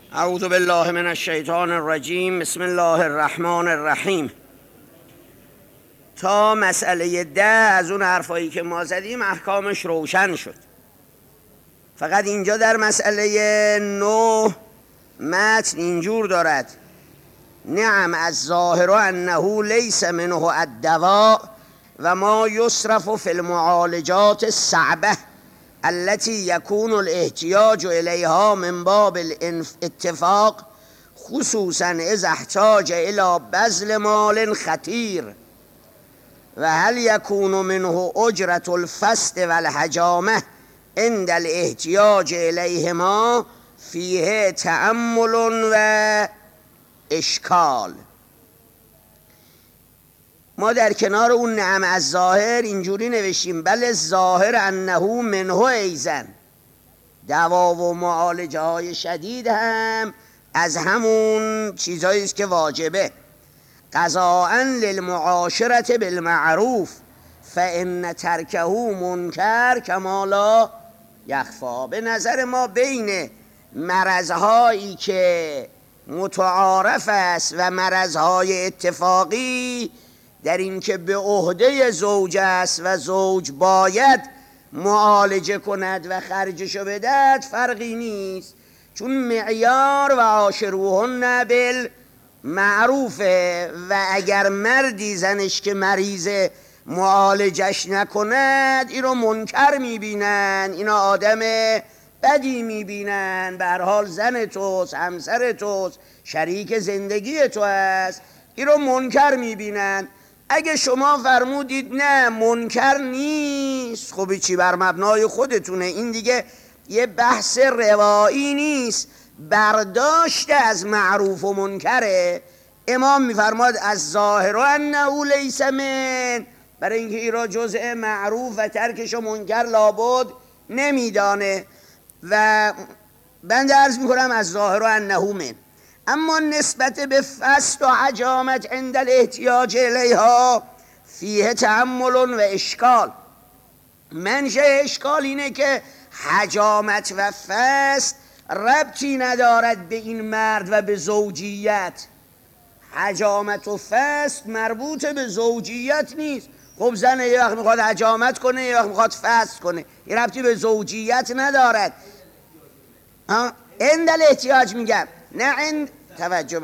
اعوذ بالله من الشیطان الرجیم. بسم الله الرحمن الرحیم. تا مسئله 10 از اون حرفایی که ما زدیم احکامش روشن شد. فقط اینجا در مسئله 9 متن اینجور دارد: نعم الظاهر انه لیس منه الدواء و ما یصرف فی المعالجات الصعبه التي يكون الاحتياج إليها من باب الاتفاق خصوصا إذا احتاج إلى بذل مال خطير و هل يكون منه أجرة الفسد والحجامة عند الاحتياج إليهما فيه تأمل و اشکال. ما در کنار اون نعم از ظاهر اینجوری نوشتیم: بل ظاهر انه منه ایزن، دوا و معالجه های شدید هم از همون چیزایی است که واجبه. قضاء للمعاشرة بالمعروف فان ترکه منکر کما لا یخفی. به نظر ما بین مرضهایی که متعارف است و مرضهای اتفاقی در این که به عهده زوج است و زوج باید معالجه کند و خرجشو بدهد فرقی نیست، چون معیار و عاشروهن بالمعروفه و اگر مردی زنش که مریضه معالجش نکند این رو منکر میبینن، اینا آدم بدی میبینن. به هر حال زن توست، همسر توست، شریک زندگی تو است، این رو منکر میبینن. اگه شما فرمودید نه منکر نیست، خب چی بر مبنای خودتونه، این دیگه یه بحث روایی نیست، برداشت از معروف و منکره. امام میفرماد از ظاهر انه لیس من، برای اینکه این را جزء معروف و ترکش و منکر لابد نمیدانه. و بنده عرض میکنم از ظاهر انه من. اما نسبت به فسد و حجامت عند الاحتیاج الیها فیه تأمل و اشکال. منشأ اشکال اینه که حجامت و فسد ربطی ندارد به این مرد و به زوجیت. حجامت و فسد مربوط به زوجیت نیست. خب زن یه وقت میخواد حجامت کنه، یه وقت میخواد فسد کنه، این ربطی به زوجیت ندارد. عند الاحتیاج میگم، نه عند. توجه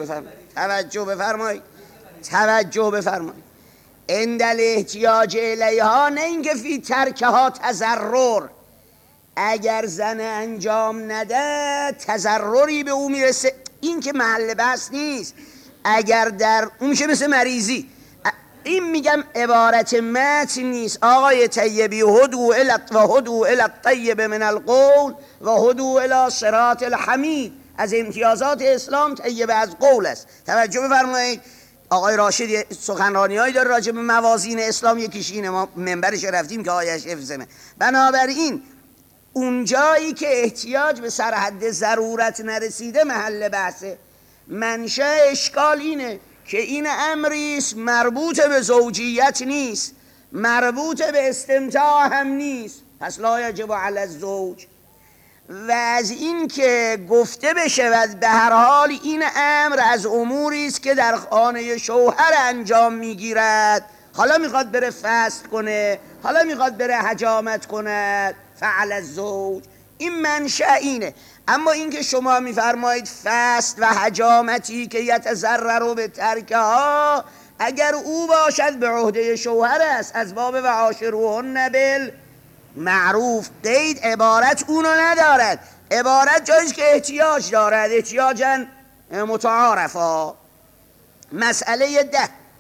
بفرمایید. عند الاحتیاج الیها، نه اینکه فی ترکها تضرر. اگر زن انجام نده تضرری به او میرسه، این که محل بحث نیست. اگر در اون میشه مثل مریضی. این میگم عبارت متن نیست. آقای طیبی هدو الی الطیب من القول و هدو الی صراط الحمید. از امتیازات اسلام طیب از قول است. توجه بفرمایید. آقای راشد سخنرانی‌هایی داره راجع به موازین اسلام، یکیش اینه، ما منبرش رفتیم که آیش حفظمه. بنابراین اون جایی که احتیاج به سرحد ضرورت نرسیده محل بحثه. منشأ اشکال اینه که این امریست مربوط به زوجیت نیست، مربوط به استمتاع هم نیست، پس لا یجب علی الزوج. و از این که گفته بشود به هر حال این امر از اموری است که در خانه شوهر انجام میگیرد، حالا میخواد بره فسد کنه، حالا میخواد بره حجامت کند، فعل الزوج. این منشأ اینه. اما این که شما میفرمایید فسد و حجامتی که یتضرر به ترکها، اگر او باشد به عهده شوهر است، از باب و عاشروهن بالمعروف. قید عبارت اونو ندارد، عبارت جاییست که احتیاج دارد، احتیاجا متعارفا. مسئله 10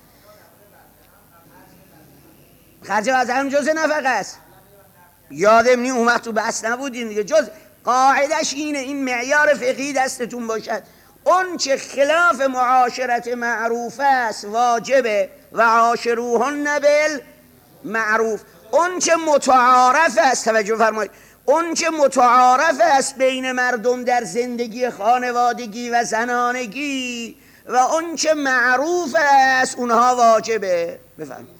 خرج از هم جز نفقه است. یادم نی اون وقت تو بحث نبودین دیگه. جز قاعدش اینه، این معیار فقهی دستتون باشد. اون چه خلاف معاشرت معروف است واجبه و عاشروهن بالمعروف. اون چه متعارف است، توجه فرمایید، اون چه متعارف است بین مردم در زندگی خانوادگی و زنانگی و اون چه معروف است اونها واجبه. بفرمایید.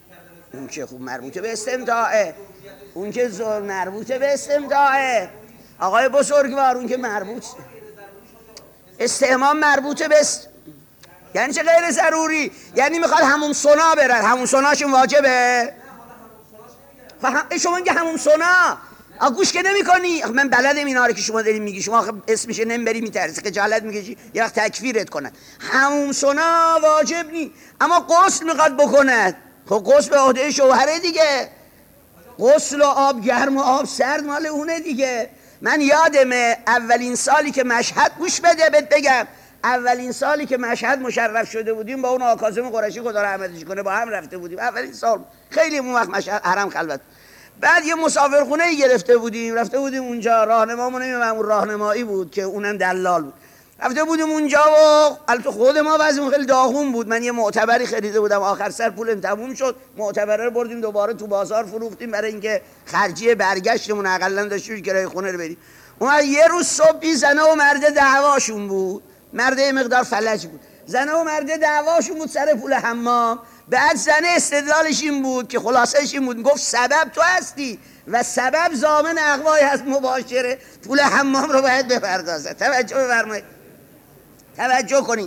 اون که خوب مربوطه به استمتاعه، اون که مربوطه به استمتاعه. آقای بزرگوار اون که مربوط استحمام مربوطه به یعنی چه غیر ضروری؟ یعنی میخواد حموم سونا برن، حموم سوناشون واجبه؟ شما میگه حموم سونا گوش که نمی کنی؟ من بلدم اینا رو که شما دارین میگی، شما اسمش نمیبری میترسی خجالت میکشی یه وقت تکفیرت کنن. حموم سونا واجب نی، اما غسل میخواد بکنه. خب غسل به عهده شوهره دیگه، غسل و آب گرم و آب سرد مال اونه دیگه. من یادمه اولین سالی که مشهد، گوش بده بهت بگم، اولین سالی که مشهد مشرف شده بودیم با اون آقا کاظم قرشی خدا رحمتش کنه با هم رفته بودیم، اولین سال خیلی اون وقت مشهد حرم خلوت. بعد یه مسافرخونه گرفته بودیم، رفته بودیم اونجا، راهنمامون اون راهنمایی بود که اونم دلال بود. رفته بودیم اونجا و البته خود ما وضعمون خیلی داغون بود. من یه معتبری خریده بودم، آخر سر پولم تموم شد، معتبره رو بردیم دوباره تو بازار فروختیم برای اینکه خرجی برگشتمون اقلا داشتیم کرایه خونه رو بدیم. اون یه روز صبحی زنه و مرده دعواشون بود، مرده مقدار فلج بود، زنه و مرده دعواشون بود سر پول حمام. بعد زنه استدلالش این بود که خلاصش این بود، گفت سبب تو هستی و سبب ضامن اقوای هست مباشره، پول حمام رو باید بپردازه. توجه بفرمایید، توجه کنید.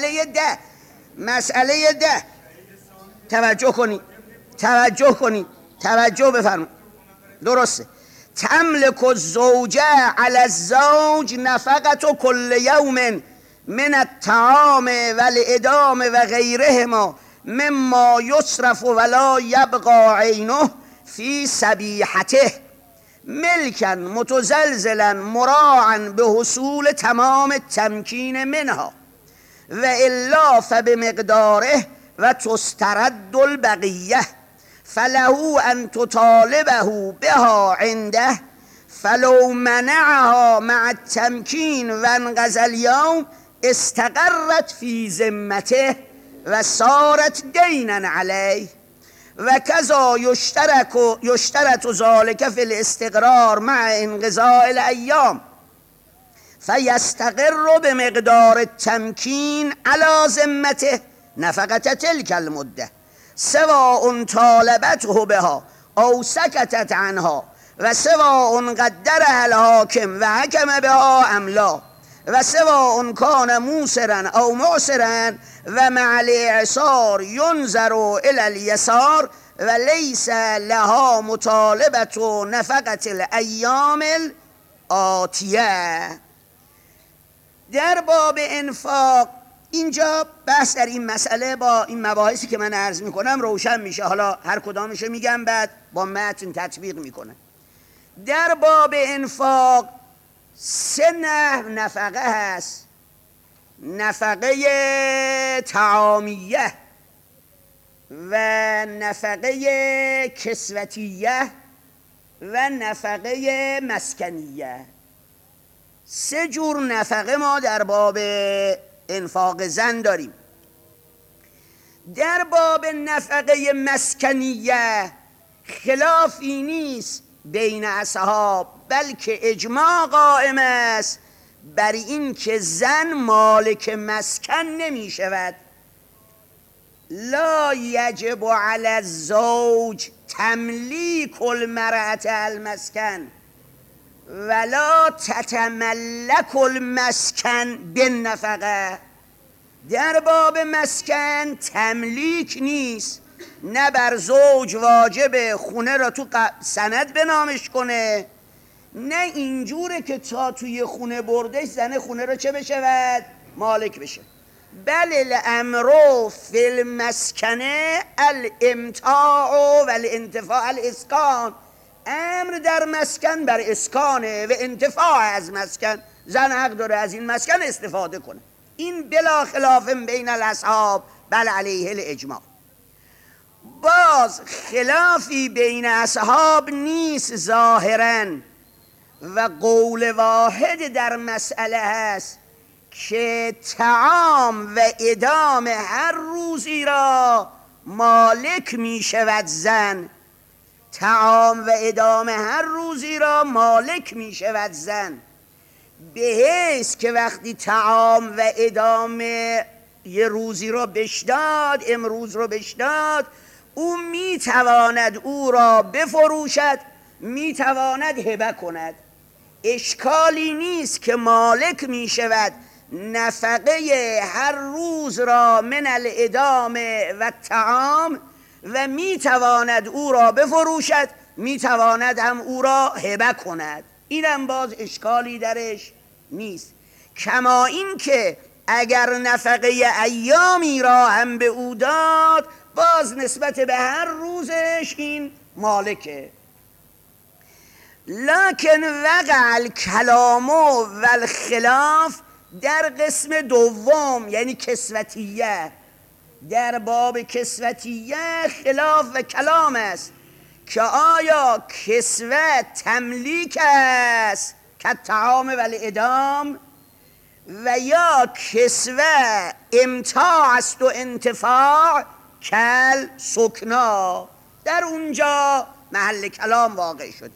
مسئله ده توجه کنید، توجه بفرمایید. درسته. تملک الزوجه علی الزوج نفقت کل یوم من الطعام والادام و غیرهما مما یصرف ولا یبقى عینه فی صبیحته ملکا متزلزلا مراعا به حصول تمام التمکین منها و الا فبمقداره و تسترد البقیه فله ان تطالبه بها عنده فلو منعها مع التمکین و انقضى اليوم استقرت فی ذمته و صارت دینا علیه و کذا یشترط ذلك فی الاستقرار مع انقضاء الایام فیستقر بمقدار التمکین علی ذمته نفقة تلك المده سواء طالبته بها او سکتت عنها و سواء قدرها الحاکم و حکم بها ام لا و سواء کان موسرا او معسرا و مع الاعسار ینظر الی الیسار و لیس لها مطالبه نفقة الایام الآتیه. در باب انفاق اینجا بحث در این مسئله با این مباحثی که من عرض میکنم روشن میشه. حالا هر کدامشو میگم بعد با متن تطبیق میکنه. در باب انفاق 3 نفقه هست: نفقه طعامیه و نفقه کسوتیه و نفقه مسکنیه. 3 جور نفقه ما در باب انفاق زن داریم. در باب نفقه مسکنیه خلافی نیست بین اصحاب، بلکه اجماع قائم است بر این که زن مالک مسکن نمی شود. لا یجب علی الزوج تملیک المرأة المسکن ولا تتملک المسکن بالنفقه. در باب مسکن تملیک نیست، نه بر زوج واجب خونه را تو سند به نامش کنه، نه اینجوره که تا توی خونه بردش زن خونه را چه بشود؟ مالک بشه. بل الامر فی المسکنه الامتاع و الانتفاع الاسکان. امر در مسکن بر اسکانه و انتفاع از مسکن، زن حق داره از این مسکن استفاده کنه. این بلا خلاف بین الاصحاب بل علیه الاجماع. باز خلافی بین اصحاب نیست ظاهراً و قول واحد در مسئله هست که طعام و ادام هر روزی را مالک می شود زن. طعام و ادام هر روزی را مالک می شود زن، به حیث که وقتی طعام و ادام یه روزی را بشداد، امروز را بشداد، او میتواند او را بفروشد، میتواند هبه کند. اشکالی نیست که مالک می شود نفقه هر روز را من الادامه و طعام و می تواند او را بفروشد، می تواند هم او را هبه کند. اینم باز اشکالی درش نیست. کما این که اگر نفقه ایامی را هم به او داد، باز نسبت به هر روزش این مالکه. لکن وقع الکلام و الخلاف در قسم دوم، یعنی کسوتیه. در باب کسوتیه خلاف و کلام است که آیا کسوت تملیک است که طعام و الادام و یا کسوت امتاع است و انتفاع کل سکنا. در اونجا محل کلام واقع شد.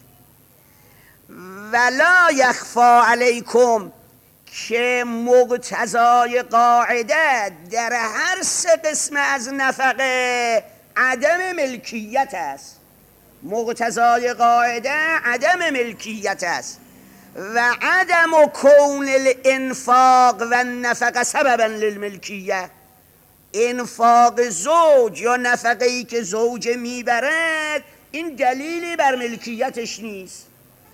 ولا یخفا علیکم که مقتضای قاعده در هر سه قسم از نفقه عدم ملکیت است. مقتضای قاعده عدم ملکیت است و عدم و کون الانفاق و نفقه سببا للملکیه. انفاق زوج یا نفقه‌ای که زوج میبرد این دلیلی بر ملکیتش نیست.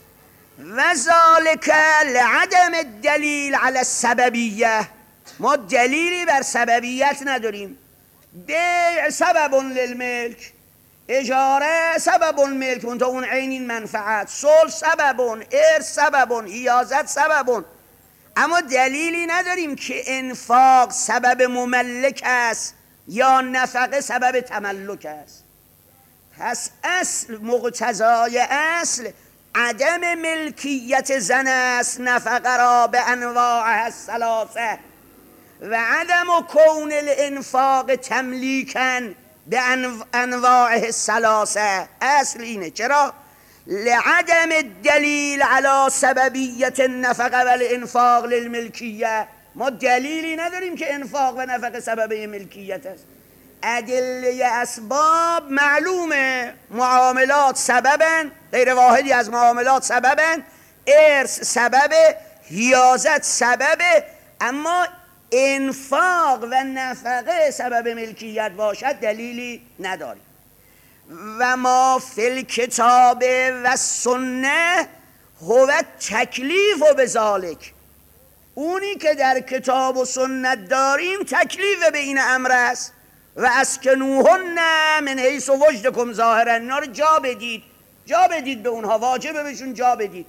و ذالک لعدم الدلیل علی السببیه. ما دلیلی بر سببیت نداریم. بیع سبب للملک، اجاره سبب ملک، منتها اون عین این منفعت. صلح سبب، ارث سبب، حیازت سبب، اما دلیلی نداریم که انفاق سبب مملک است یا نفقه سبب تملک است. پس اصل، مقتضای اصل عدم ملکیت زن است نفقه را به انواع الثلاثه و عدم و کون الانفاق تملیکا به انواع الثلاثه. اصل اینه. چرا؟ لعدم الدلیل علی سببیت النفقه و الانفاق للملکیه. ما دلیلی نداریم که انفاق و نفقه سبب ملکیت است. ادله اسباب معلومه. معاملات سببن، غیر واحدی از معاملات سببن، ارث سبب، حیازت سبب، اما انفاق و نفقه سبب ملکیت باشد دلیلی نداریم. و ما فی الکتاب و سنه هو تکلیف و بذالک. اونی که در کتاب و سنت داریم تکلیف به این امر است. و اسکنوهن من حیث وجدکم ظاهرا. اینا رو جا بدید به اونها، واجبه بهشون جا بدید.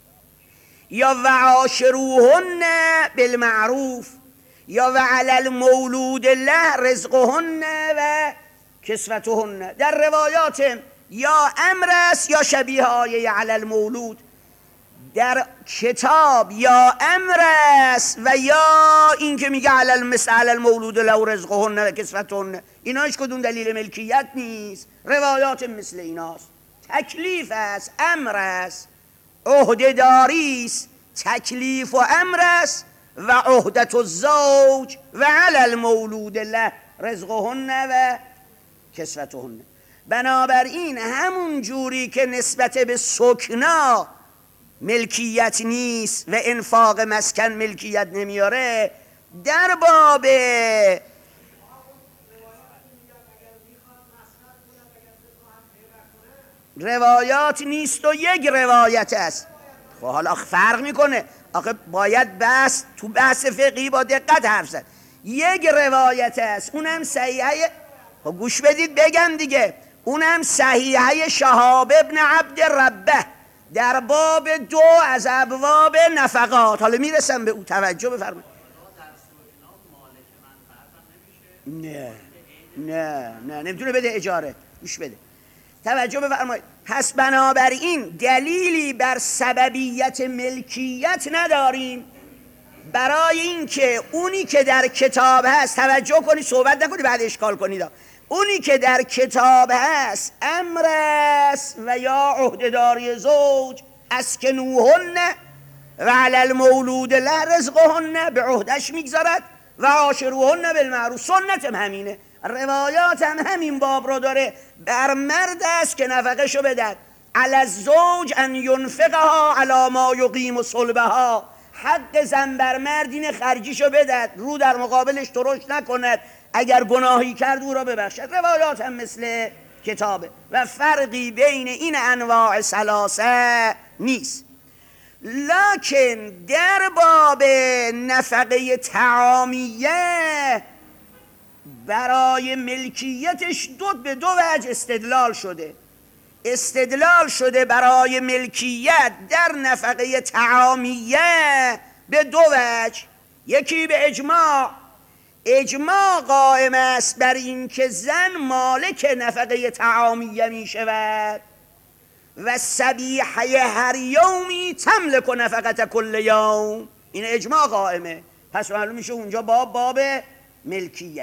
یا و عاشروهن بالمعروف یا و علی المولود له رزقهن و کسوتهن. در روایات یا امر است یا شبیه آیه علی المولود. در کتاب یا امر است و یا این که میگه علی المولود له رزقهن و کسوتهن. اینا هیچ کدوم دلیل ملکیت نیست. روایات مثل ایناست. تکلیف است، امر است، عهده‌داری است. تکلیف و امر است و عهدت الزوج و علی المولود له رزقهن و کسوتهن. بنابراین همون جوری که نسبت به سکنا ملکیت نیست و انفاق مسکن ملکیت نمیاره، در باب روایات نیست و یک روایت است. خب حالا فرق میکنه. آخه باید تو بحث فقهی با دقت حرف زد. یک روایت است، اونم صحیحه. خب گوش بدید بگم دیگه. اونم صحیحه شهاب ابن عبد ربه در باب 2 از ابواب نفقات. حالا میرسم به او، توجه بفرمایید. نه نمیتونه بده اجاره. گوش بده، توجه بفرمایید. پس بنابراین دلیلی بر سببیت ملکیت نداریم برای اینکه اونی که در کتاب هست، توجه کنید صحبت نکنید بعد اشکال کنید، اونی که در کتاب هست امر است و یا عهده‌داری زوج، اسکنوهن و علی المولود له رزقهن، به عهدش میگذارد و عاشروهن بالمعروف. سنت هم همینه، روایات هم همین باب رو داره. بر مرد است که نفقه شو بدهد، علی الزوج ان ینفقها علی ما یقیم صلبها، حق زن بر مرد اینه خرجیشو بدهد، رو در مقابلش ترش نکند، اگر گناهی کرد او را ببخشد. روایات هم مثل کتابه و فرقی بین این انواع ثلاثه نیست. لکن در باب نفقه طعامیه برای ملکیتش به دو وجه استدلال شده برای ملکیت در نفقه طعامیه به دو وجه. یکی به اجماع قائم است بر این که زن مالک نفقه طعامیه می شود و صبیحه هر یومی تملک نفقت کل یوم، این اجماع قائمه، پس معلوم میشه اونجا باب ملکیت.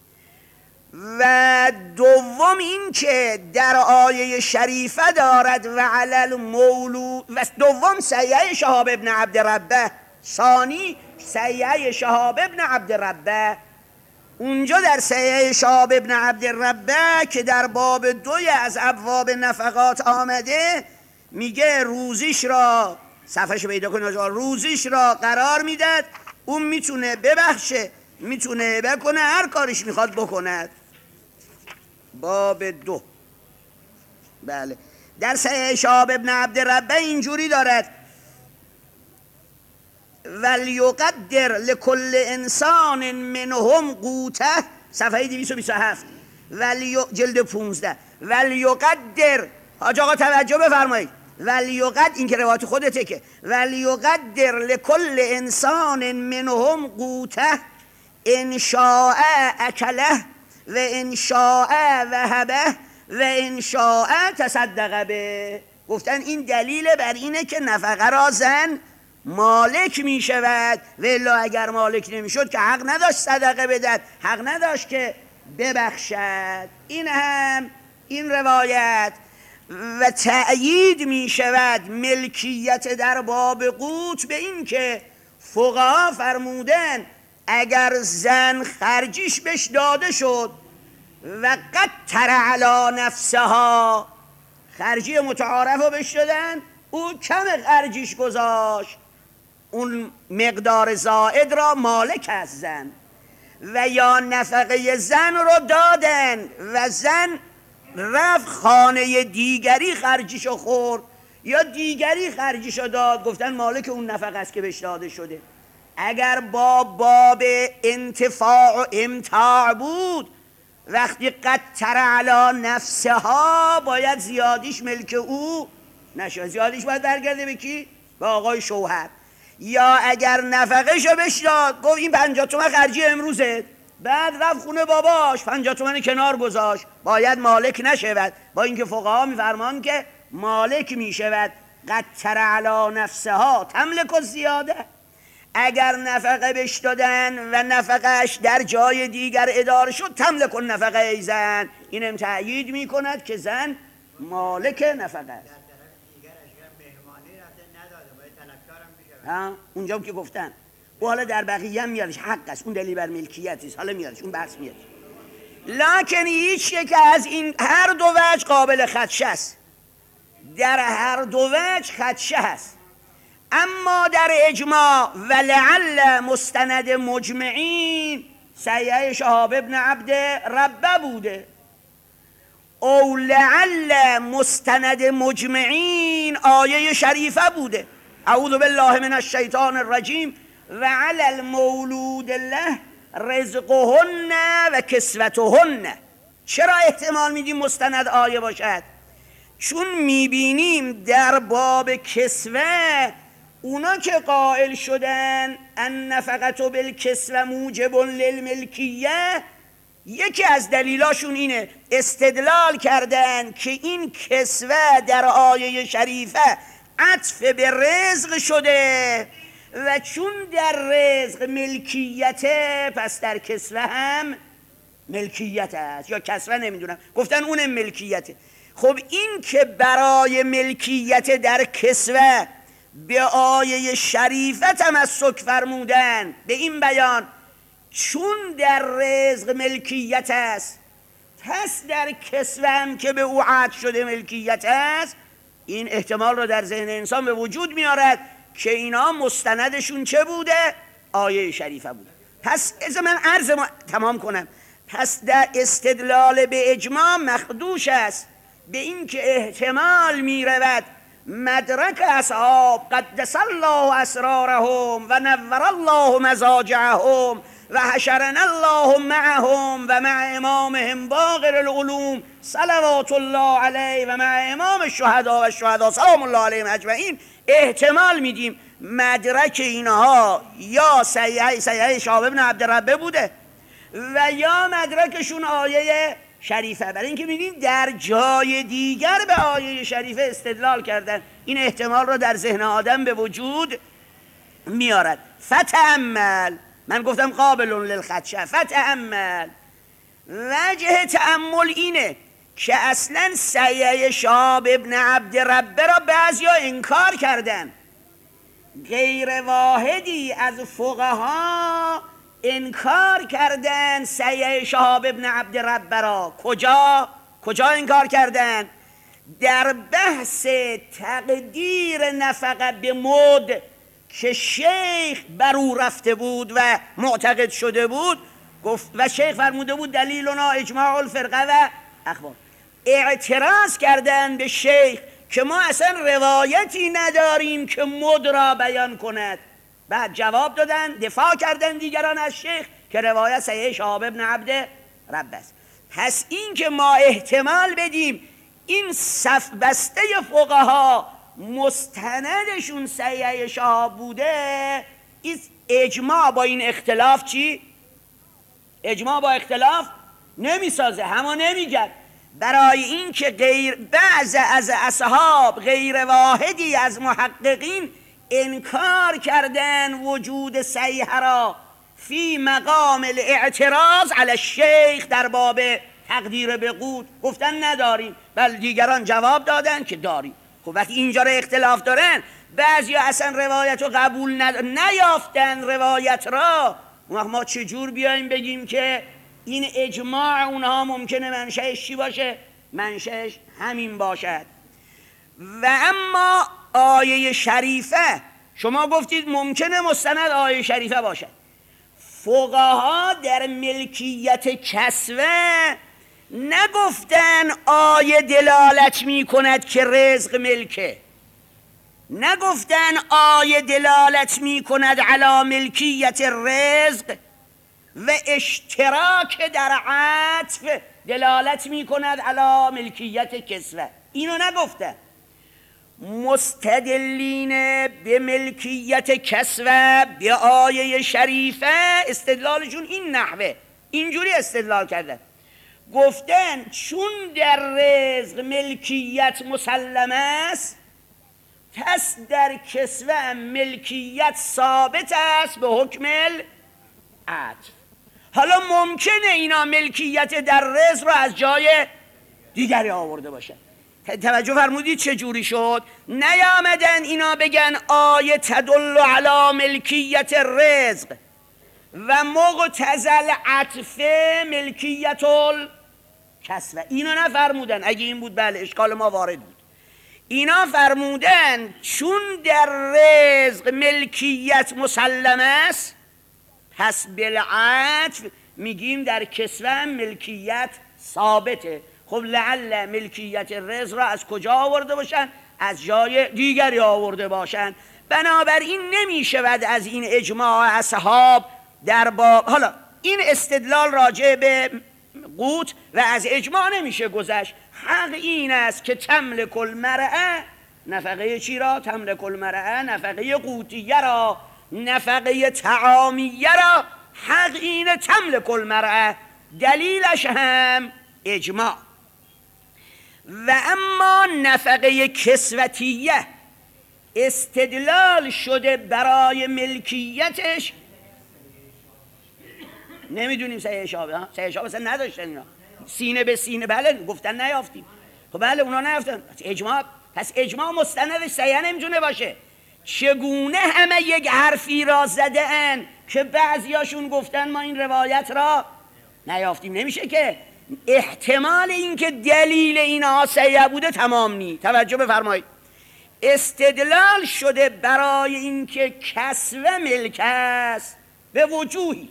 و دوم این که در آیه شریفه دارد و علی المولود، و دوم صحیح شهاب ابن عبد ربه، ثانی صحیح شهاب ابن عبد ربه. اونجا در صحیح شهاب ابن عبد ربه که در باب 2 از ابواب نفقات آمده میگه روزیش را، صفحش پیدا کنید، روزیش را قرار میداد، اون میتونه ببخشه، میتونه بکنه، هر کارش میخواد بکند. باب 2 بله در صحیح شهاب ابن عبد ربه اینجوری دارد ولیقدر لکل انسان منهم قوته، صفحه 227 جلد 15. ولیقدر، حاج آقا توجه بفرمایید، ولیقدر، این که روایت خودته، که ولیقدر لکل انسان منهم قوته ان شاء اکله و ان شاء وهبه و ان شاء تصدق به. گفتن این دلیل بر اینه که نفقه را زن مالک می شود، و الا اگر مالک نمی شد که حق نداشت صدقه بدهد، حق نداشت که ببخشد. این هم این روایت و تأیید می شود ملکیت در باب قوت به این که فقها فرمودن اگر زن خرجیش بهش داده شد و قدر علی نفسها، خرجی متعارف رو بهش دادن، او کم خرجیش گذاشت، اون مقدار زائد را مالک از زن، و یا نفقه زن رو دادن و زن رفت خانه دیگری خرجیشو خورد یا دیگری خرجیشو داد، گفتن مالک اون نفقه است که بهش داده شده. اگر باب انتفاع و امتاع بود، وقتی قدر علی نفسها باید زیادیش ملک او نشه، زیادیش باید برگرده به کی؟ به آقای شوهر. یا اگر نفقه شو بهش داد، گفت این 50 تومن خرجی امروزه، بعد رفت خونه باباش 50 تومن کنار گذاشت، باید مالک نشود، با اینکه فقها میفرمان که مالک میشود. قدر علی نفسها تملک الزیاده. اگر نفقه بهش دادن و نفقهش در جای دیگر اداره شد، تملک النفقه ای زن. اینم تأیید میکند که زن مالک نفقه است. اونجا که گفتن و حالا در بقیه هم میادش، حق است، اون دلیل بر ملکیت است، حالا میادش اون بحث میادش. لکن هیچ یک از این هر دو وجه قابل خدشه است، در هر دو وجه خدشه است. اما در اجماع ولعل مستند مجمعین صحیح شهاب ابن عبد ربه بوده، او لعل مستند مجمعین آیه شریفه بوده، اعوذ بالله من الشیطان الرجیم و علی المولود له رزقهن و کسوتهن. چرا احتمال میدیم مستند آیه باشد؟ چون میبینیم در باب کسوه اونا که قائل شدن النفقة بالکسوه موجب للملکیه، یکی از دلیلاشون اینه، استدلال کردن که این کسوه در آیه شریفه عطف به رزق شده و چون در رزق ملکیته، پس در کسوه هم ملکیت است، یا کسوه نمیدونم، گفتن اونم ملکیته. خب این که برای ملکیت در کسوه به آیه شریفه تمسک فرمودن، به این بیان چون در رزق ملکیت است، پس در کسوه هم که به او عطف شده ملکیت است، این احتمال رو در ذهن انسان به وجود میارد که اینا مستندشون چه بوده؟ آیه شریفه بوده. پس از من عرض تمام کنم. پس در استدلال به اجماع مخدوش است به این که احتمال میرود مدرک اصحاب قدس الله اسرارهم و نور الله مزاجعهم و حشرنا الله معهم و مع امامهم باقر العلوم صلوات الله علیه و مع امام الشهدا و الشهدا سلام الله علیهم اجمعین، احتمال میدیم مدرک اینها یا صحیح شهاب ابن عبدالربه بوده و یا مدرکشون آیه شریفه. برای اینکه می‌بینید در جای دیگر به آیه شریفه استدلال کردن، این احتمال رو در ذهن آدم به وجود میارد. فتأمل، من گفتم قابل للخدشه، فتأمل، وجه تأمل اینه که اصلا صحیح شهاب ابن عبدالربه را بعضیا انکار کردن. غیر واحدی از فقها انکار کردن صحیح شهاب ابن عبدالربه را. کجا انکار کردن؟ در بحث تقدیر نفقه به مد که شیخ بر او رفته بود و معتقد شده بود، گفت و شیخ فرموده بود دلیلنا اجماع الفرقه و اخبار. اعتراض کردن به شیخ که ما اصلا روایتی نداریم که مد را بیان کند. بعد جواب دادن، دفاع کردن دیگران از شیخ که روایت صحیح شهاب ابن عبدالربه است. پس این که ما احتمال بدیم این صف بسته فقها مستندشون صحیح شهاب بوده، این اجماع با این اختلاف چی؟ اجماع با اختلاف نمیسازه، همه نمیگن. برای این که بعض از اصحاب غیر واحدی از محققین انکار کردن وجود صحیح را فی مقام الاعتراض علی الشیخ در باب تقدیر به قود، گفتن نداریم، بل دیگران جواب دادن که داریم. خب وقتی اینجا را اختلاف دارن، بعضی اصلا روایت رو قبول نیافتن روایت را، ما چجور بیایم بگیم که این اجماع اونها ممکنه منشأش چی باشه؟ منشأش همین باشد. و اما آیه شریفه شما گفتید ممکنه مستند آیه شریفه باشد. فقها در ملکیت کسوه نگفتن آیه دلالت می کند که رزق ملکه، نگفتن آیه دلالت می کند علی ملکیت رزق و اشتراک در عطف دلالت می کند علی ملکیت کسوه. اینو نگفتن. مستدلین به ملکیت کسوه به آیه شریفه استدلالشون این نحوه، اینجوری استدلال کردن، گفتن چون در رزق ملکیت مسلم است، پس در کسوه ملکیت ثابت است به حکم العطف. حالا ممکنه اینا ملکیت در رزق رو از جای دیگری آورده باشن. توجه فرمودید چه جوری شد؟ نیامدن اینا بگن آیه تدل علی ملکیت رزق و مقتضی عطف ملکیت الکسوه، اینا نفرمودن. اگه این بود بله اشکال ما وارد بود. اینا فرمودن چون در رزق ملکیت مسلم است، پس بالعطف میگیم در کسوه ملکیت ثابته. خب لعل ملکیت رزق را از کجا آورده باشن؟ از جای دیگری آورده باشن. بنابراین نمیشود از این اجماع اصحاب در باب، حالا این استدلال راجع به قوت و از اجماع نمیشه گذشت. حق این است که تملک المرأه، نفقه چی را؟ تملک المرأه نفقه قوتیه را، نفقه طعامیه را. حق اینه تملک المرأه، دلیلش هم اجماع. و اما نفقه کسوتیه استدلال شده برای ملکیتش، نمیدونیم صحیح شابه، صحیح شابه اصلا نداشتن اینا، سینه به سینه بله گفتن نیافتیم. خب بله اونا نیافتن، اجماع. پس اجماع مستندش صحیح نمیتونه باشه. چگونه همه یک حرفی را زده ان که بعضیاشون گفتن ما این روایت را نیافتیم؟ نمیشه که. احتمال این که دلیل اینها صحیح بوده تمام نی. توجه بفرمایید. استدلال شده برای اینکه کسوه ملک است به وجوهی.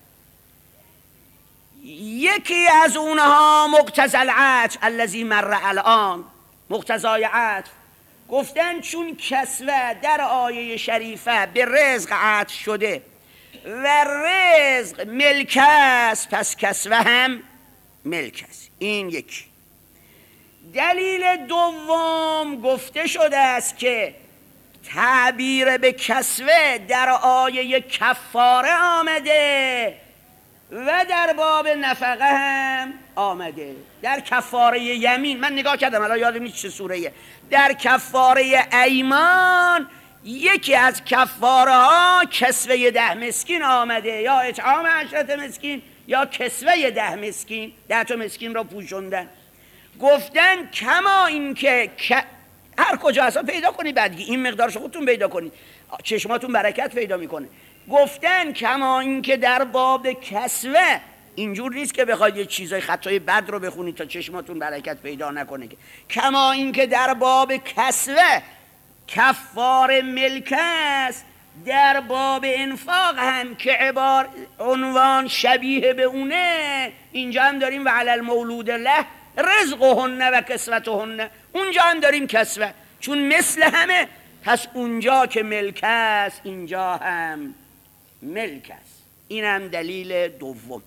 یکی از اونها مقتضی العطف الذی مر الان، مقتضای عطف، گفتن چون کسوه در آیه شریفه به رزق عطف شده و رزق ملک است، پس کسوه هم ملک است. این یکی. دلیل دوم گفته شده است که تعبیر به کسوه در آیه کفاره آمده و در باب نفقه هم آمده. در کفاره یمین، من نگاه کردم الان یادم نیست چه سوره‌ایه، در کفاره ایمان یکی از کفاره ها کسوه 10 مسکین آمده، یا اطعام 10 مسکین یا کسوه 10 مسکین، 10 تا مسکین را پوشوندن. گفتن کما این که هر کجا اصلا پیدا کنید بعدگی این مقدارش خودتون پیدا کنید، چشماتون برکت پیدا میکنه. گفتن کما این که در باب کسوه اینجور نیست که بخواید یه چیزای خطای بد رو بخونید تا چشماتون برکت پیدا نکنه، که کما این که در باب کسوه کفار ملک است، در باب انفاق هم که عنوان شبیه به اونه، اینجا هم داریم و علی المولود له رزقهن و کسوتهن، اونجا هم داریم کسوه، چون مثل همه، پس اونجا که ملک است اینجا هم ملک است. این هم دلیل دوم.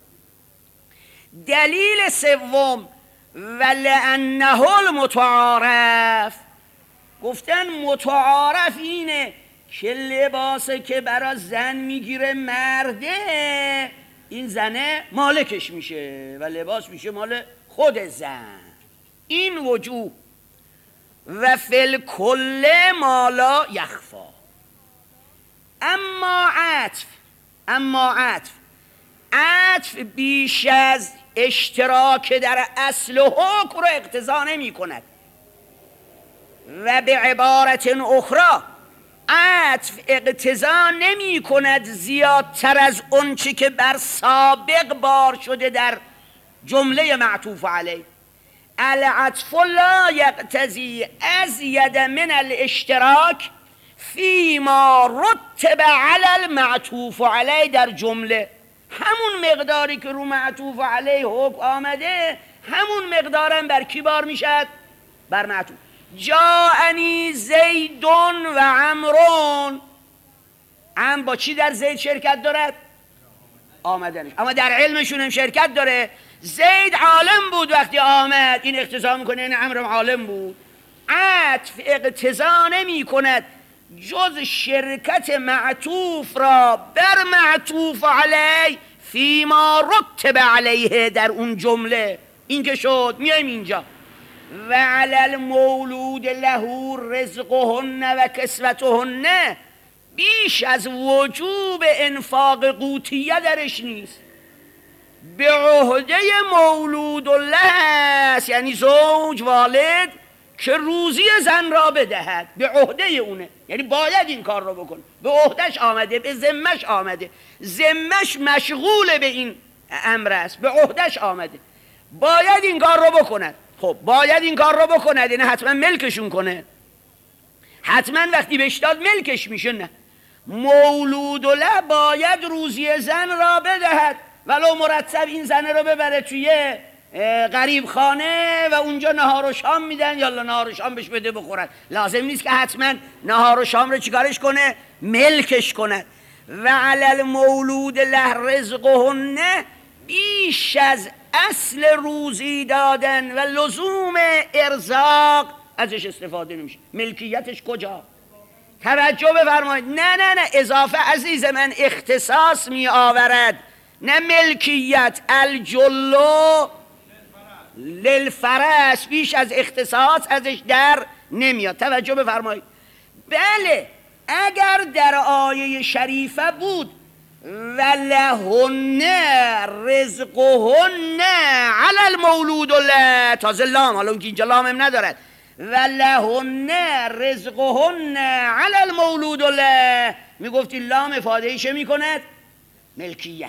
دلیل سوم ولأنه المتعارف، گفتن متعارف اینه که لباسه که برای زن میگیره مرده، این زنه مالکش میشه و لباس میشه مال خود زن. این وجوه و فل کل مالا یخفا. اما عطف بیش از اشتراک در اصل و حکم رو اقتضا نمی کند. و به عبارت اخرى عطف اقتضا نمی کند زیادتر از اون چی که بر سابق بار شده در جمله معطوف علیه. العطف لا یقتضی ازید من الاشتراک فیما رتب علی المعطوف علیه. در جمله همون مقداری که رو معطوف علیه حکم آمده همون مقدارم بر کی بار میشد؟ بر معطوف. جاءنی زیدون و عمرون، عم با چی در زید شرکت دارد؟ آمدنش. اما در علمشون هم شرکت داره. زید عالم بود وقتی آمد، این اقتضا میکنه این عمرم عالم بود. عطف اقتضا نمی کند جز شرکت معطوف را بر معطوف علیه فیما رتب علیه، در اون جمله. این که شد میایم اینجا و علی المولود له رزقهن و کسوتهن، بیش از وجوب انفاق قوتیه درش نیست، به عهده مولود له است، یعنی زوج والد که روزی زن را بدهد، به عهده اونه، یعنی باید این کار را بکنه، به عهدهش آمده، به ذمهش آمده، ذمهش مشغول به این امر است، به عهدهش آمده، باید این کار را بکند. خب باید این کار را بکند یعنی حتما ملکشون کنه، حتما وقتی بهش داد ملکش میشه. نه، مولود له باید روزی زن را بدهد، ولو مرتب این زنه رو ببره توی غریب خانه و اونجا نهار و شام میدن، یالا نهار و شام بهش بده بخورن، لازم نیست که حتما نهار و شام رو چیکارش کنه؟ ملکش کنه. و علی المولود له رزقهن، بیش از اصل روزی دادن و لزوم ارزاق ازش استفاده نمیشه. ملکیتش کجا؟ توجه بفرمایید. نه اضافه عزیز من اختصاص می آورد، نه ملکیت. الجلو للفرس، بیش از اختصاص ازش در نمیاد. توجه بفرمایید. بله اگر در آیه شریفه بود ولهن رزقهن علی المولود له، تازه لام، حالا که اینجا لام هم ندارد، ولهن رزقهن علی المولود له، میگفتی لام افاده ای چه میکند؟ ملکیت.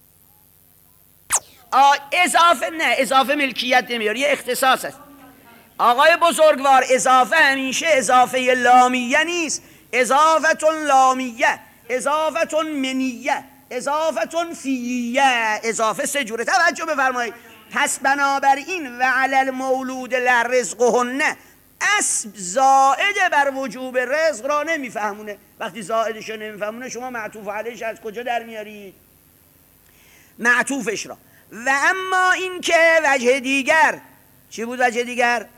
اضافه نه، اضافه ملکیت نمیاره، یه اختصاص است. آقای بزرگوار، اضافه همیشه اضافه لامیه نیست، اضافتون لامیه، اضافتون منیه، اضافتون فییه. اضافه سه جوره، توجه بفرمایید. پس بنابراین و علی المولود لرزقهن، اسب زائد بر وجوب رزق را نمیفهمونه. وقتی زائدش رو نمیفهمونه شما معطوف علیش از کجا در میارید؟ معطوفش را. و اما این که وجه دیگر، چی بود وجه دیگر؟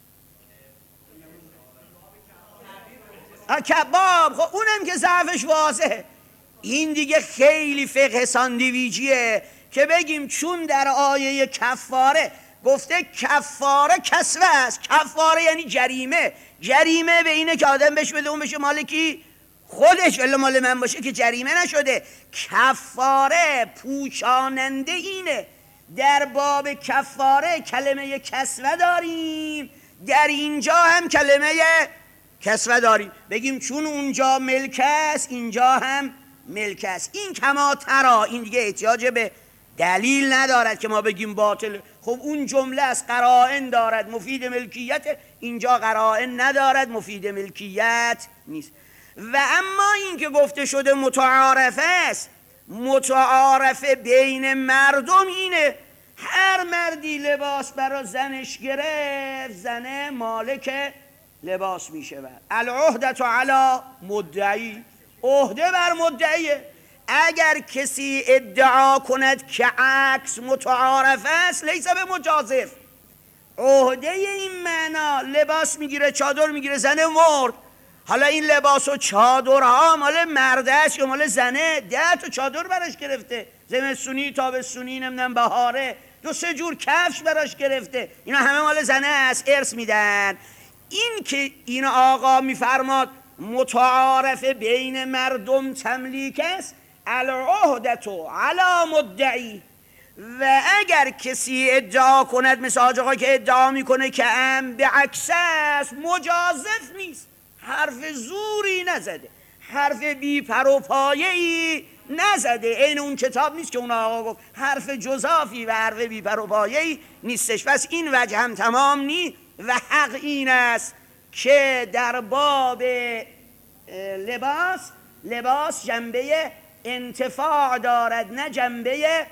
کباب. خب اونم که ضعفش واضحه. این دیگه خیلی فقه ساندویجیه که بگیم چون در آیه کفاره گفته کفاره کسوه است. کفاره یعنی جریمه. جریمه به اینه که آدم بهش بده اون بشه مالکی خودش، ولی مال من باشه که جریمه نشده. کفاره پوشاننده اینه. در باب کفاره کلمه کسوه داریم، در اینجا هم کلمه کسوه داریم. بگیم چون اونجا ملک است اینجا هم ملک است. این کما ترا، این دیگه احتیاج به دلیل ندارد که ما بگیم باطل. خب اون جمله از قرائن دارد مفید ملکیت، اینجا قرائن ندارد مفید ملکیت نیست. و اما این که گفته شده متعارفه است، متعارفه بین مردم اینه هر مردی لباس برای زنش گرفت، زنه مالک لباس می شود. العهدة علی مدعی، عهده بر مدعیه. اگر کسی ادعا کند که عکس متعارف است لیس به مجازف. عهده این معنا لباس میگیره، چادر میگیره، زنه مرد، حالا این لباس و چادرها مال مرده است یا مال زنه؟ 10 تا چادر براش گرفته، زمستونی تابستونی نمیدونم بهاره، 2-3 جور کفش براش گرفته، اینا همه مال زنه است، ارث میدن. این که این آقا میفرماد متعارف بین مردم تملیک است، العهدة علی مدعی. و اگر کسی ادعا کند مثل حاج آقا که ادعا میکنه که به عکس است، مجازف نیست، حرف زوری نزده، حرف بی پر و پایه‌ای نزده. این اون کتاب نیست که اون آقا گفت حرف جزافی و حرف بی پر و پایه‌ای نیستش. پس این وجه هم تمام نی. و حق این است که در باب لباس جنبه انتفاع دارد نه جنبه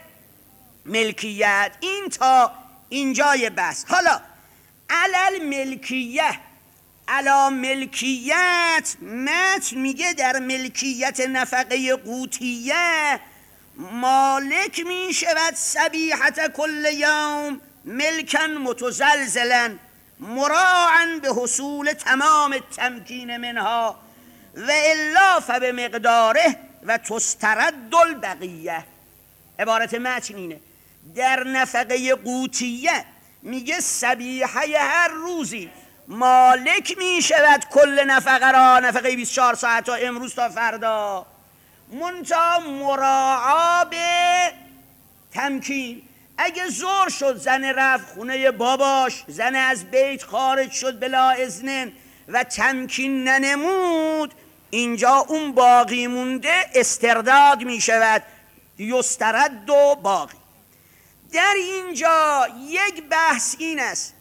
ملکیت. این تا اینجای بحث. حالا علل ملکیت، علا ملکیت، متن میگه در ملکیت نفقه قوتیه مالک می شود صبیحت کل یوم ملکا متزلزلا مراعا به حصول تمام التمکین منها و الا فبه مقداره و تسترد البقیه. عبارت متن اینه. در نفقه قوتیه میگه صبیحه هر روزی مالک می شود کل نفقه را، نفقه 24 ساعت تا امروز تا فردا، منتها مراعا به تمکین. اگه زور شد زن رفت خونه باباش، زن از بیت خارج شد بلا اذن و تمکین ننمود، اینجا اون باقی مونده استرداد می شود، یسترد و باقی. در اینجا یک بحث این است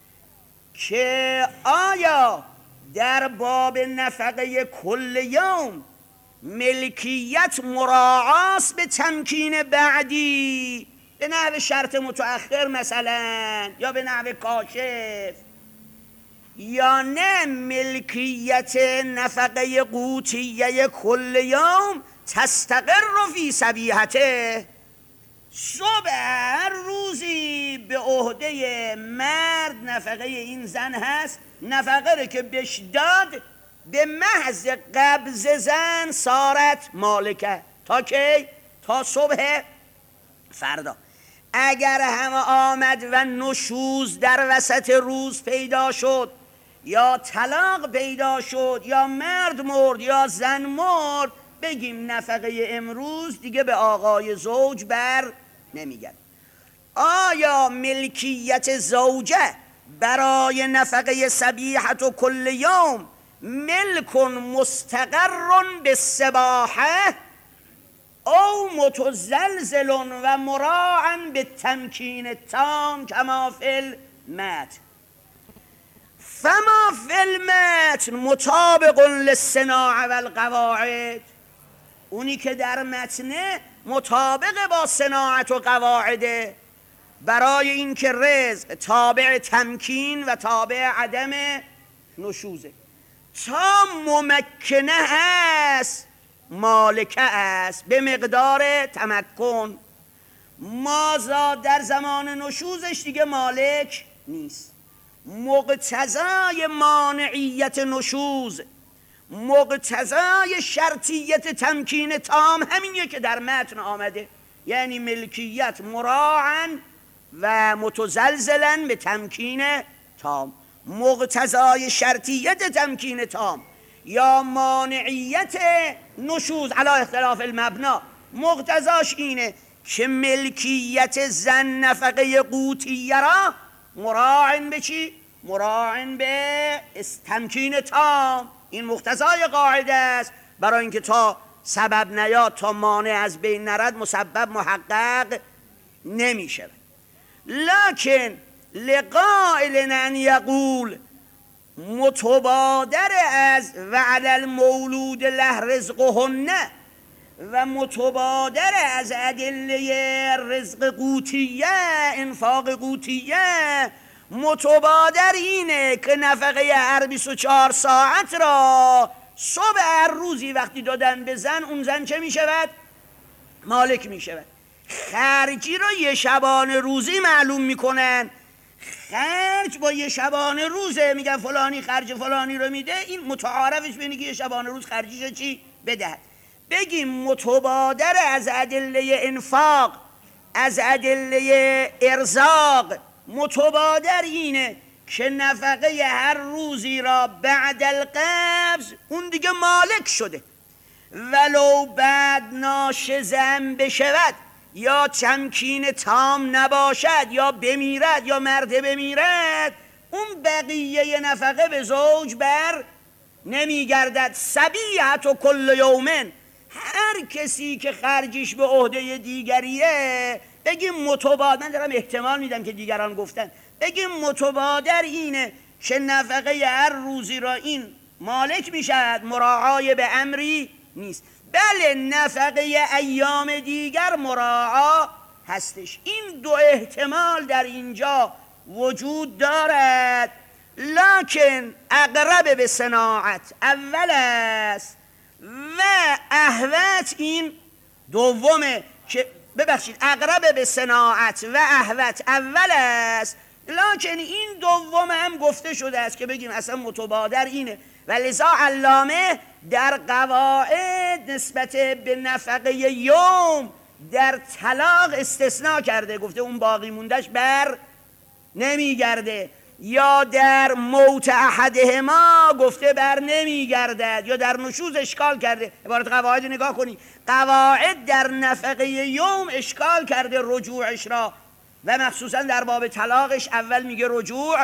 که آیا در باب نفقه کل یوم ملکیت مراعاست به تمکین بعدی به نحو شرط متأخر مثلا یا به نحو کاشف، یا نه ملکیت نفقه قوتیه کل یوم تستقر فی صبیحته؟ صبح هر روزی به عهده مرد نفقه این زن هست، نفقه که بهش داد به محض قبض زن سارت مالکه تا کی؟ تا صبح فردا. اگر همه آمد و نشوز در وسط روز پیدا شد یا طلاق پیدا شد یا مرد مرد یا زن مرد، بگیم نفقه امروز دیگه به آقای زوج بر نمیگرد. آیا ملکیت زوجه برای نفقه صبیحت و کل یوم ملک مستقر بالسباحه او متزلزل و مراعا به تمکین تام کما فی المتن؟ فما فی المتن مطابق للصناعه و القواعد، اونی که در متنه مطابق با صناعت و قواعده، برای اینکه رزق تابع تمکین و تابع عدم نشوزه. تا ممکنه است مالکه است به مقدار تمکن، مازاد در زمان نشوزش دیگه مالک نیست. مقتضای مانعیت نشوز، مقتضای شرطیت تمکین تام همینیه که در متن آمده، یعنی ملکیت مراعاً و متزلزلاً به تمکین تام. مقتضای شرطیت تمکین تام یا مانعیت نشوز علی اختلاف المبنا، مقتضاش اینه که ملکیت زن نفقه قوتیه را مراعاً به چی؟ مراعاً به تمکین تام. این مقتضای قاعده است، برای اینکه تا سبب نیاد، تا مانع از بین نرد، مسبب محقق نمی شود. لکن لقائل ان یقول متبادر از و علی المولود له رزقهن و متبادر از ادله رزق قوتیه، انفاق قوتیه، متبادر اینه که نفقه هر 24 ساعت را صبح هر روزی وقتی دادن به زن، اون زن چه می شود؟ مالک می شود. خرجی رو یه شبانه روزی معلوم می کنن، خرج با یه شبانه روزه، میگن فلانی خرج فلانی رو میده، این متعارفش بینه که یه شبانه روز خرجیش چی بدهد. بگیم متبادر از ادله انفاق، از ادله ارزاق، متبادر اینه که نفقه هر روزی را بعد القبض اون دیگه مالک شده، ولو بعد ناشزم بشود یا تمکین تام نباشد یا بمیرد یا مرد بمیرد، اون بقیه نفقه به زوج بر نمیگردد. سبیعت و کل یومن، هر کسی که خرجش به عهده دیگریه، بگیم متبادر، من دارم احتمال میدم که دیگران گفتن، بگیم متبادر اینه که نفقه هر روزی را این مالک میشد، مراعای به امری نیست. بله نفقه ایام دیگر مراعا هستش. این دو احتمال در اینجا وجود دارد، لکن اقرب به صناعت اول است و احوت این دومه، که ببخشید اقرب به صناعت و احوت اول است، لکن این دوم هم گفته شده است که بگیم اصلا متبادر اینه. و لذا علامه در قواعد نسبت به نفقه یوم در طلاق استثناء کرده، گفته اون باقی موندش بر نمیگرده، یا در موت احدهما گفته بر نمیگردد، یا در نشوز اشکال کرده. عبارت قواعد نگاه کنید، قواعد در نفقه یوم اشکال کرده رجوعش را، و مخصوصا در باب طلاقش اول میگه رجوع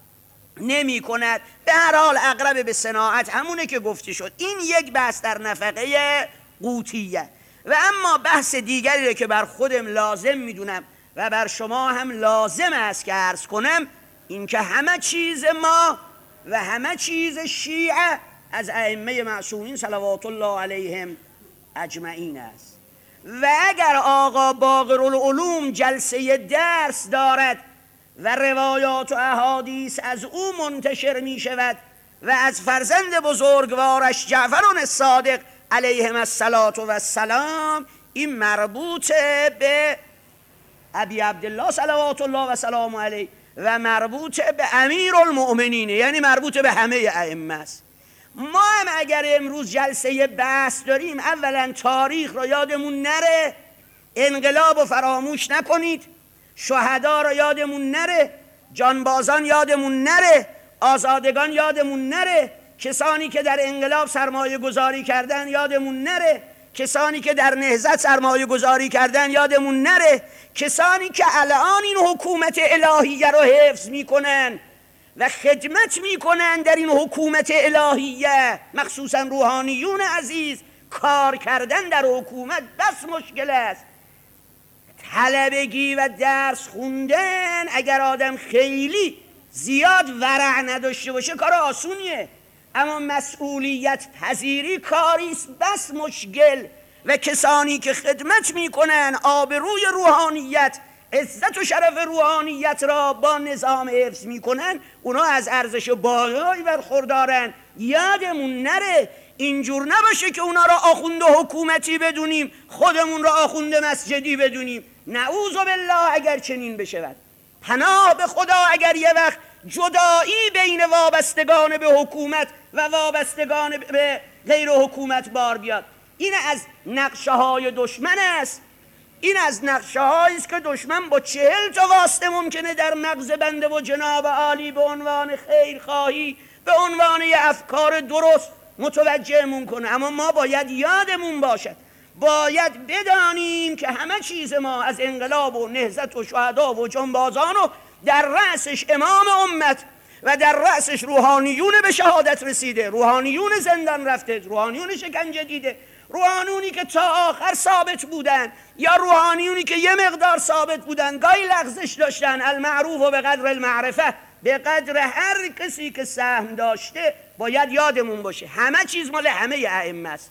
نمی کند. به هر حال اقرب به صناعت همونه که گفته شد. این یک بحث در نفقه قوتیه. و اما بحث دیگری که بر خودم لازم میدونم و بر شما هم لازم است که عرض کنم، این که همه چیز ما و همه چیز شیعه از ائمه معصومین صلوات الله علیهم اجمعین است. و اگر آقا باقرالعلوم جلسه درس دارد و روایات و احادیث از او منتشر می شود و از فرزند بزرگوارش جعفر الصادق علیهم السلام، این مربوط به ابی عبدالله صلوات الله و سلام علیه و مربوط به امیرالمؤمنین، یعنی مربوط به همه ائمه است. ما هم اگر امروز جلسه بحث داریم، اولا تاریخ رو یادمون نره، انقلاب رو فراموش نکنید، شهدا رو یادمون نره، جانبازان یادمون نره، آزادگان یادمون نره، کسانی که در انقلاب سرمایه گذاری کردن یادمون نره، کسانی که در نهضت سرمایه گذاری کردن یادمون نره، کسانی که الان این حکومت الهیه رو حفظ میکنن و خدمت میکنن در این حکومت الهیه، مخصوصا روحانیون عزیز، کار کردن در حکومت بس مشکل است. طلبگی و درس خوندن اگر آدم خیلی زیاد ورع نداشته باشه کار آسونیه، اما مسئولیت پذیری کاریست بس مشکل و کسانی که خدمت میکنن آبروی روحانیت، عزت و شرف روحانیت را با نظام حفظ میکنن، اونا از ارزش بالایی برخوردارن. یادمون نره اینجور نباشه که اونا را آخوند حکومتی بدونیم، خودمون را آخوند مسجدی بدونیم. نعوذ بالله اگر چنین بشود. پناه به خدا اگر یه وقت جدایی بین وابستگان به حکومت و وابستگان به غیر حکومت بار بیاد. این از نقشه های دشمن است. این از نقشه هایی است که دشمن با 40 تا واسطه ممکنه در مغز بنده و جناب عالی به عنوان خیرخواهی، به عنوان یه افکار درست متوجهمون کنه. اما ما باید یادمون باشد، باید بدانیم که همه چیز ما از انقلاب و نهضت و شهدا و جنبازان و در رأسش امام امت و در رأسش روحانیون به شهادت رسیده، روحانیون زندان رفته، روحانیون شکنجه دیده، روحانیونی که تا آخر ثابت بودن یا روحانیونی که یه مقدار ثابت بودن، گاهی لغزش داشتن. المعروف و به قدر المعرفه، به قدر هر کسی که سهم داشته. باید یادمون باشه همه چیز مال همه ائمه است.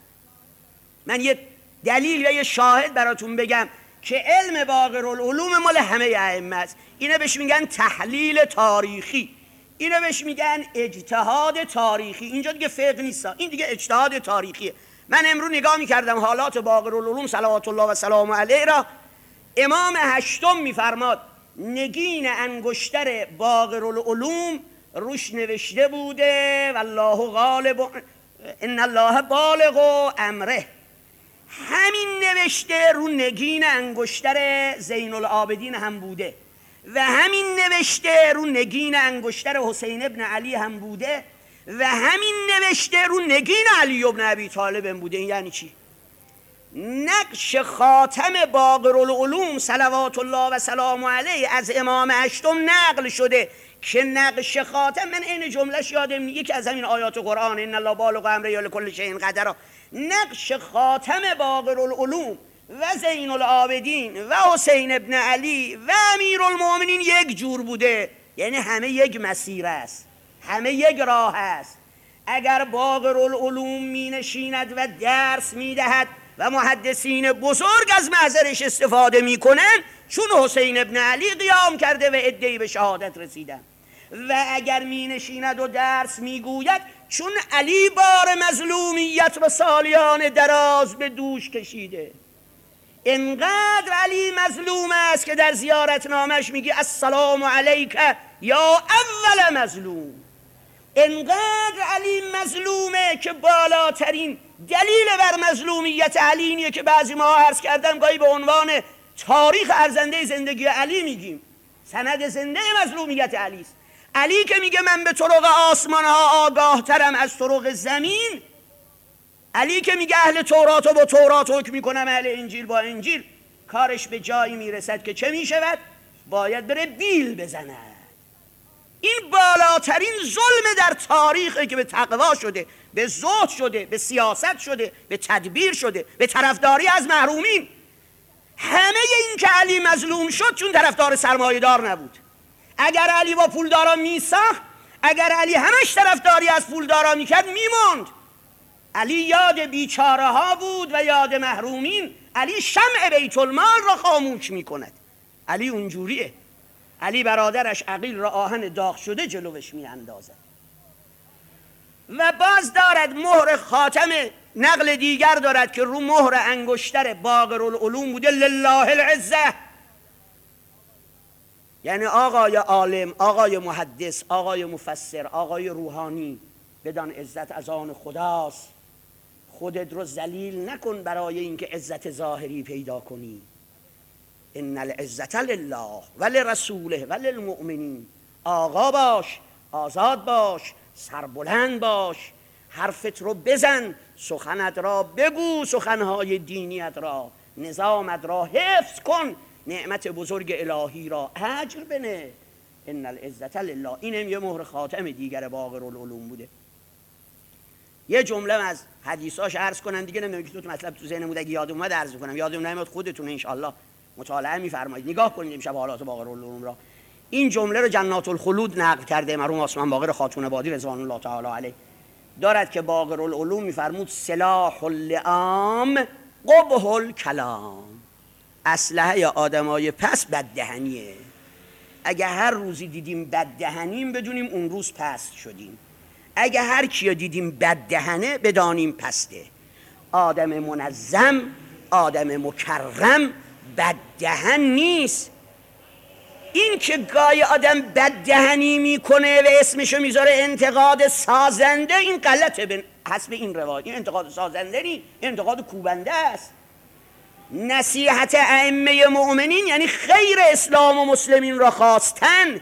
من یه دلیل و یه شاهد براتون بگم که علم باقرالعلوم مال همه ائمه است. اینو بهش میگن تحلیل تاریخی، اینو بهش میگن اجتهاد تاریخی. اینجا دیگه فقه نیست، این دیگه اجتهاد تاریخیه. من امروز نگاه میکردم حالات باقرالعلوم صلوات الله و سلام علیه را. امام هشتم میفرماد نگین انگشتر باقرالعلوم روش نوشته بوده والله غالب ان الله بالغ امره. همین نوشته رو نگین انگشتر زین العابدین هم بوده و همین نوشته رو نگین انگشتر حسین ابن علی هم بوده و همین نوشته رو نگین علی ابن ابی طالب هم بوده. این یعنی چی؟ نقش خاتم باقرالعلوم صلوات الله و سلام علیه از امام هشتم نقل شده که نقش خاتم، من این جملهش یادم میگه که از همین آیات قرآن ان الله بالغ امره لکل شیء قدر، نقش خاتم باقرالعلوم و زین العابدین و حسین ابن علی و امیرالمؤمنین یک جور بوده. یعنی همه یک مسیر است، همه یک راه است. اگر باقرالعلوم می نشیند و درس می دهد و محدثین بزرگ از محضرش استفاده می کنند، چون حسین ابن علی قیام کرده و عده‌ای به شهادت رسیدن. و اگر می نشیند و درس می گوید، چون علی بار مظلومیت و سالیان دراز به دوش کشیده. انقدر علی مظلوم است که در زیارتنامش میگه السلام علیک یا اول مظلوم. انقدر علی مظلومه که بالاترین دلیل بر مظلومیت علی اینه که بعضی ما عرض کردم گاهی به عنوان تاریخ ارزنده زندگی علی میگیم. سند زنده مظلومیت علی است. علی که میگه من به طرق آسمان ها آگاه ترم از طرق زمین، علی که میگه اهل تورات و با تورات حکم میکنم، اهل انجیل با انجیل، کارش به جایی میرسد که چه میشود؟ باید بره بیل بزند. این بالاترین ظلم در تاریخی که به تقوا شده، به زهد شده، به سیاست شده، به تدبیر شده، به طرفداری از محرومین. همه این که علی مظلوم شد چون طرفدار سرمایه‌دار نبود. اگر علی با پولدارا میساخت، اگر علی همش طرفداری از پولدارا میکرد، میموند. علی یاد بیچاره ها بود و یاد محرومین. علی شمع بیت المال را خاموش میکند. علی اونجوریه. علی برادرش عقیل را آهن داغ شده جلوش میاندازد. و باز دارد مهر خاتم نقل دیگر دارد که رو مهر انگشتر باقرالعلوم بوده لله العزه. یعنی آقای عالم، آقای محدث، آقای مفسر، آقای روحانی، بدان عزت از آن خداست. خودت رو ذلیل نکن برای اینکه عزت ظاهری پیدا کنی. ان العزت لله ولرسوله وللمؤمنین. آقا باش، آزاد باش، سربلند باش، حرفت رو بزن، سخنت را بگو، سخنهای دینیت را، نظامت را حفظ کن، نعمت بزرگ الهی را اجر بنه. ان العزت لله. اینم یه مهر خاتم دیگر باقرالعلوم بوده. یه جمله از حدیثاش عرض کنم دیگه، نمیدونم که تو مطلب تو ذهنم بود، اگه یادم اومد عرض کنم، یادم نمیاد خودتون ان شاء الله مطالعه می‌فرمایید، نگاه کنید امشب حالات باقرالعلوم را. این جمله رو جنات الخلود نقل کرده مرحوم عثمان باقر خاتون آبادی رضوان الله تعالی علیه، دارد که باقر العلوم میفرمود سلاح اللئام قبح الکلام. اسلحه آدمای پس بددهنیه. اگه هر روزی دیدیم بددهنیم بدونیم اون روز پست شدیم. اگه هر کیو دیدیم بددهنه بدانیم پسته. آدم منظم، آدم مکرم بددهن نیست. این که گاهی آدم بددهنی میکنه و اسمشو میذاره انتقاد سازنده، این غلطه به حسب این روایت. این انتقاد سازنده نیست، انتقاد کوبنده است. نصیحت ائمه مؤمنین یعنی خیر اسلام و مسلمین را خواستن.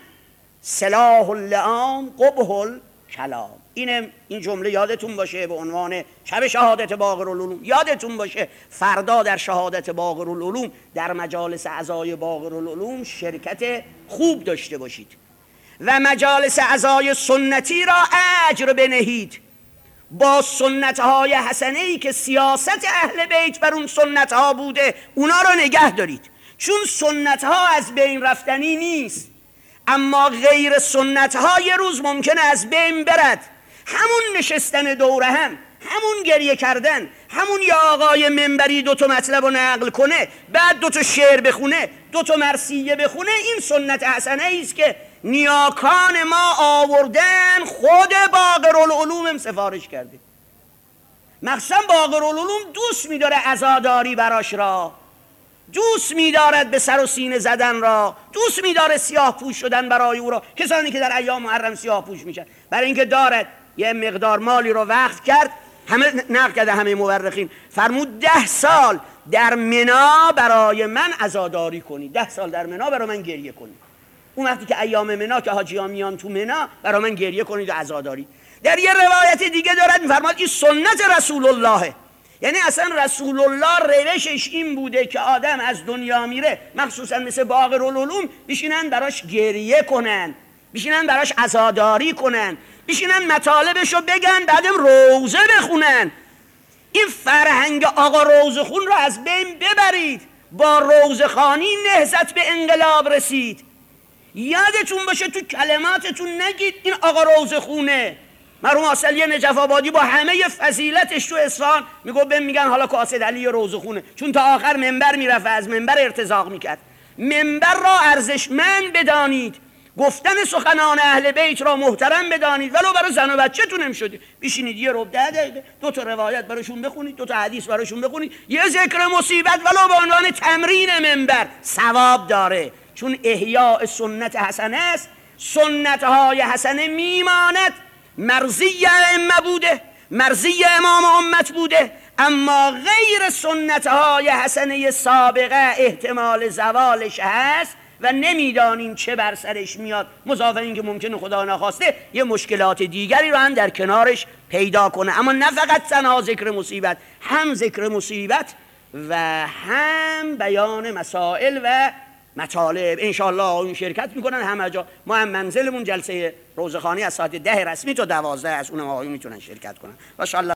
سلاح اللئام قبح الکلام. این جمله یادتون باشه به عنوان شب شهادت باقر العلوم. یادتون باشه فردا در شهادت باقر العلوم در مجالس عزای باقر العلوم شرکت خوب داشته باشید و مجالس عزای سنتی را اجر بنهید با سنت‌های حسنه‌ای که سیاست اهل بیت بر اون سنت‌ها بوده اونا را نگه دارید، چون سنت‌ها از بین رفتنی نیست. اما غیر سنت‌ها یه روز ممکنه از بین برد. همون نشستن دوره هم، همون گریه کردن، همون یا آقای منبری دوتا مطلب رو نقل کنه بعد دوتا شعر بخونه، دوتا مرثیه بخونه، این سنت حسنه ایست که نیاکان ما آوردن، خود باقر العلوم سفارش کرده. مخصوصا باقر العلوم دوست میداره عزاداری براش را، دوست میدارد به سر و سینه زدن را، دوست میداره سیاه پوش شدن برای او را، کسانی که در ایام محرم سیاه پوش میشن، برای اینکه دارد یه مقدار مالی رو وقف کرد. همه نقل کرده همه مورخین، فرمود 10 سال در منا برای من عزاداری کنید، 10 سال در منا برای من گریه کنید. اون وقتی که ایام منا که حاجی‌ها میان تو منا برای من گریه کنید و عزاداری. در یه روایت دیگه دارد میفرماد این سنت رسول الله، یعنی اصلا رسول الله روشش این بوده که آدم از دنیا میره مخصوصا مثل باقر العلوم بشینن براش گریه کنن، بشینن براش عزاداری کنن، بشینن مطالبشو بگن، بعدم روزه بخونن. این فرهنگ آقا روزه خون رو از بین ببرید. با روزه خوانی نهضت به انقلاب رسید. یادتون باشه تو کلماتتون نگید این آقا روزه خونه. مرحوم اصلی نجف آبادی با همه فضیلتش تو اصفهان میگن حالا قاصد علی روزه خونه، چون تا آخر منبر میرفت از منبر ارتزاق میکرد. منبر را ارزشمند بدانید، گفتن سخنان اهل بیت را محترم بدانید، ولو برای زن و بچه‌تون هم شده بشینید یه ربع 10 دقیقه 2 تا روایت براشون بخونید، 2 تا حدیث براشون بخونید، یه ذکر مصیبت ولو به عنوان تمرین منبر ثواب داره، چون احیاء سنت حسنه است. سنت های حسنه میماند. مرضی ائمه بوده، مرضی امام امت بوده، اما غیر سنت های حسنه سابقه احتمال زوالش هست و نمیدانیم چه بر سرش میاد، مضافه این که ممکنه خدا نخواسته یه مشکلات دیگری رو هم در کنارش پیدا کنه. اما نه فقط تنها ذکر مصیبت، هم ذکر مصیبت و هم بیان مسائل و مطالب. انشاءالله اون شرکت میکنن همه جا. ما هم منزلمون جلسه روزخوانی از ساعت 10 رسمی تا 12 از اونم آقایون میتونن شرکت کنن. ماشاءالله.